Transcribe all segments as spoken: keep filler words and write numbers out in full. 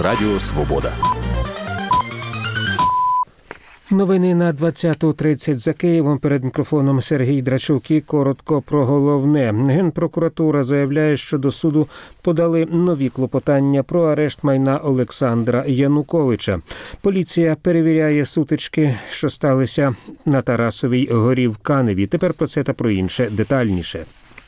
Радіо Свобода. Новини на двадцяту тридцять за Києвом. Перед мікрофоном Сергій Драчук. І коротко про головне. Генпрокуратура заявляє, що до суду подали нові клопотання про арешт майна Олександра Януковича. Поліція перевіряє сутички, що сталися на Тарасовій горі в Каневі. Тепер про це та про інше детальніше.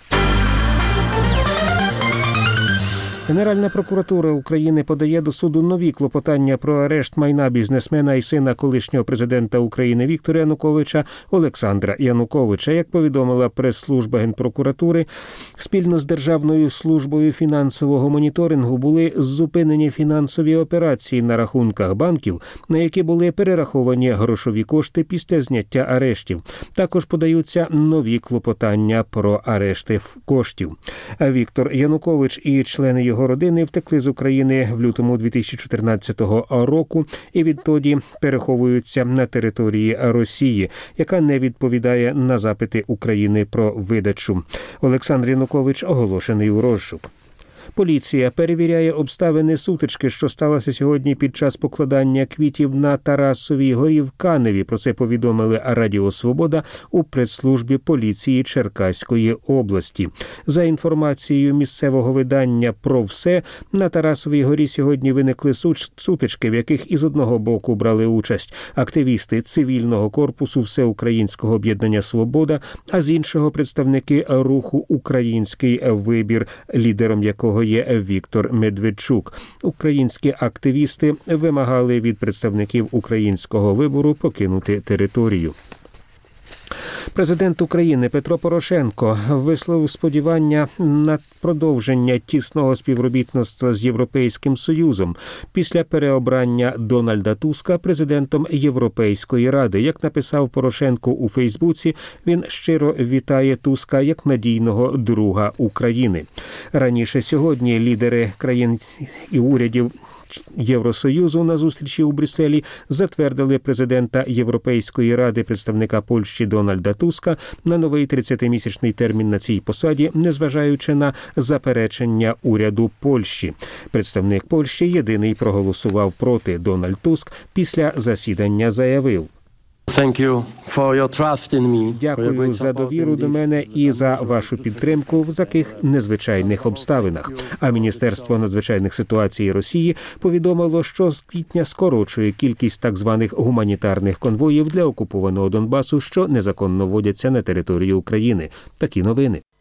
Генеральна прокуратура України подає до суду нові клопотання про арешт майна бізнесмена і сина колишнього президента України Віктора Януковича Олександра Януковича. Як повідомила прес-служба Генпрокуратури, спільно з Державною службою фінансового моніторингу були зупинені фінансові операції на рахунках банків, на які були перераховані грошові кошти після зняття арештів. Також подаються нові клопотання про арешти коштів. Віктор Янукович і члени його родини втекли з України в лютому дві тисячі чотирнадцятого року і відтоді переховуються на території Росії, яка не відповідає на запити України про видачу. Олександр Янукович оголошений у розшук. Поліція перевіряє обставини сутички, що сталося сьогодні під час покладання квітів на Тарасовій горі в Каневі. Про це повідомили Радіо Свобода у прес-службі поліції Черкаської області. За інформацією місцевого видання «Про все», на Тарасовій горі сьогодні виникли сутички, в яких із одного боку брали участь активісти цивільного корпусу Всеукраїнського об'єднання «Свобода», а з іншого представники руху «Український вибір», лідером якого є Віктор Медведчук. Українські активісти вимагали від представників українського вибору покинути територію. Президент України Петро Порошенко висловив сподівання на продовження тісного співробітництва з Європейським Союзом після переобрання Дональда Туска президентом Європейської Ради. Як написав Порошенко у Фейсбуці, він щиро вітає Туска як надійного друга України. Раніше сьогодні лідери країн і урядів Євросоюзу на зустрічі у Брюсселі затвердили президента Європейської Ради, представника Польщі Дональда Туска, на новий тридцятимісячний термін на цій посаді, незважаючи на заперечення уряду Польщі. Представник Польщі єдиний проголосував проти. Дональд Туск після засідання заявив: Thank you for your trust in me. Дякую за довіру до мене і за вашу підтримку в таких незвичайних обставинах. А Міністерство надзвичайних ситуацій Росії повідомило, що з квітня скорочує кількість так званих гуманітарних конвоїв для окупованого Донбасу, що незаконно вводяться на територію України. Такі новини.